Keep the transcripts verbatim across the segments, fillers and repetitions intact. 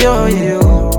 yo yo.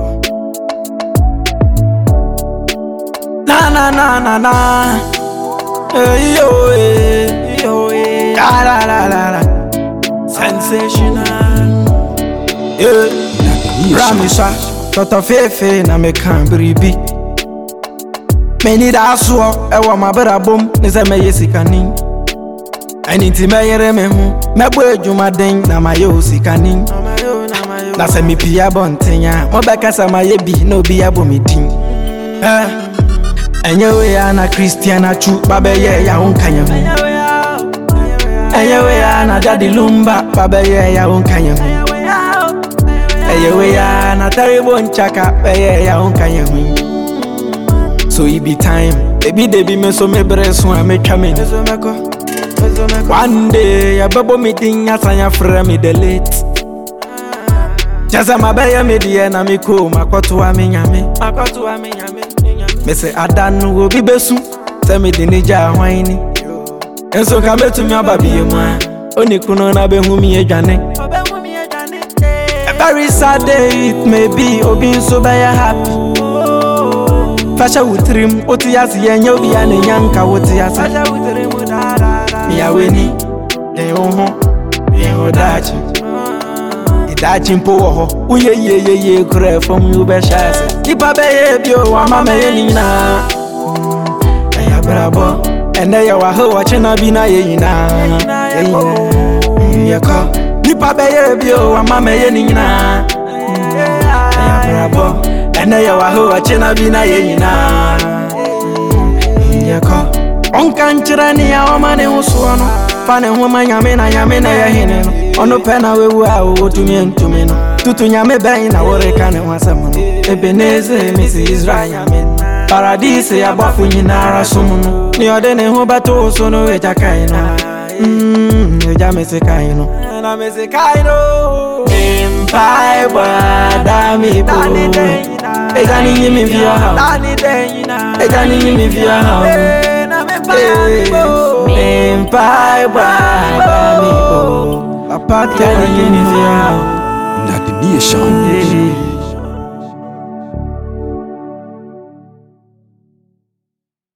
Na na na na na. Hey yo hey yo hey. La la la la la. Sensational. Yeah. Ramisha. Toto fefe na me kan bribi. Many da so e wa mabra bom ne se me yesikani. Ani ti me yere me hu me bo adwuma den na maye osikani. Na se me pia bontenya mo be kasa maye bi na obi abomidin. Eh enye we ya na Christiana chu babe ye ya wonkanye hu. Enye we ya na Daddy Lumba babe ye ya wonkanye hu. Enye we ya na Terrible Nchaka babe ye ya wonkanye hu. So it be time, baby, they be me so me breast one me come in. One day, ya babo meeting ya sanya friend me delete. Just a mabaya me die na me ko makoto wa me nyame. Makoto wa me nyame. Me say adanu go bi besu, say me de nija hwani. Enso ka betu me ababi emu a, oni kuno na be hu me adwane. Obe hu me adwane. A very sad day it may be, obi so be happy. Fasha utrim oti yasi yenye obi ya ne yanka oti yasi. Fasha utrim da da da. Mi aweni ye oho ye odachi. Idachi mpo wo uye ye ye ye kure from you be shase. Ipa be ye bio wa mama ye nina. Ya brabo ene ya wa ho wache na bi na ye yina. Ye yina. Ye ko ipa be ye bio wa mama ye nina. Ya brabo ene ya wa ho wache na bi na ye nyina. Yeko onka nchira ni ya oma ne huso no fa ne ho ma nyame na nyame na ya hene no ono pe na wewu a wo tumi ntumi no tutu nyame ben na wore ka ne ho asem no Ebeneze misi Israel nyame paradise ya bafu nyina ara som no ni ode ne ho bato so no eja kai no mm eja mesi kai no na mesi kai no empai ba da mi bo Eja ni yimi via ha. Eja ni yimi via ha. Empai ba ba mi bo. Papa eja ni yimi via ha. Not the nation.